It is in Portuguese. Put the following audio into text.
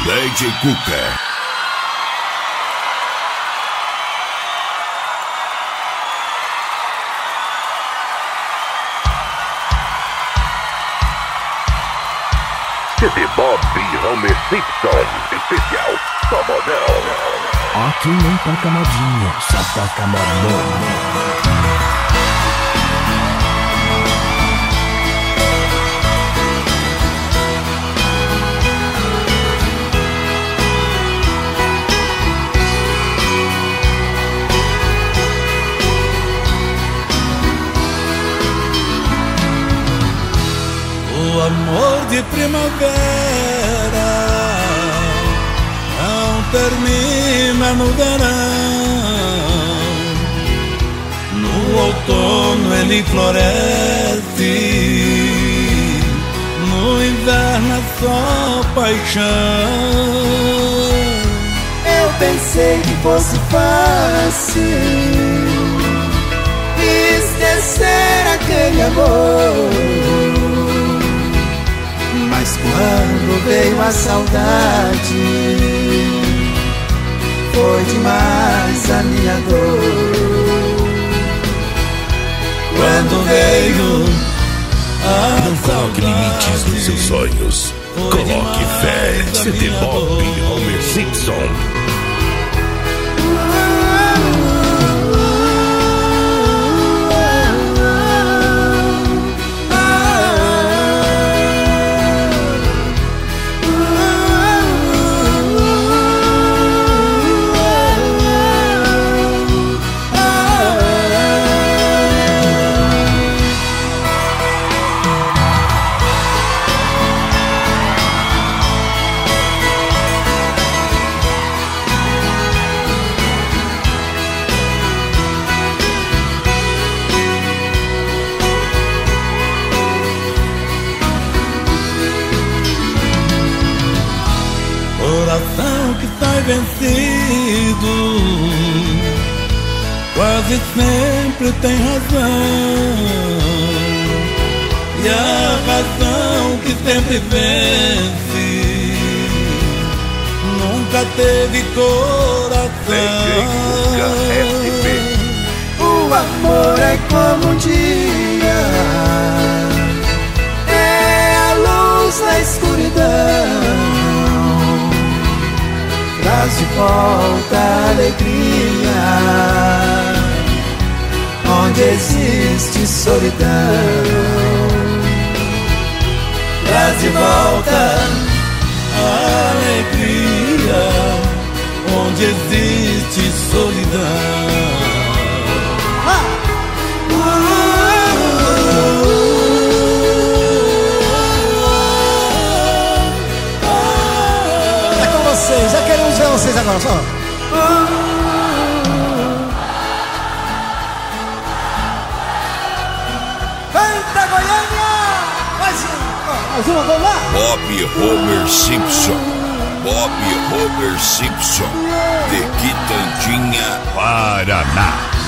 DJ Cuca. CD Bob e Homer Simpson, especial Só Modão. Aqui não toca modinha, só toca modão. O amor de primavera não termina no verão. No outono ele floresce, no inverno é só paixão. Eu pensei que fosse fácil esquecer aquele amor, mas quando veio a saudade, foi demais a minha dor. Quando veio a Não coloque limites nos seus sonhos. Coloque fé. CD Bob e Homer Simpson. Coração que sai vencido quase sempre tem razão, e a razão que sempre vence nunca teve coração. O amor é como um dia, é a luz na escuridão, traz de volta a alegria onde existe solidão. Traz de volta a alegria onde existe solidão. É com vocês, já queremos ver vocês agora, só. Eita, Goiânia! Mais uma, vamos lá! Bob e Homer Simpson. Bob e Homer Simpson. De Quitandinha, Paraná.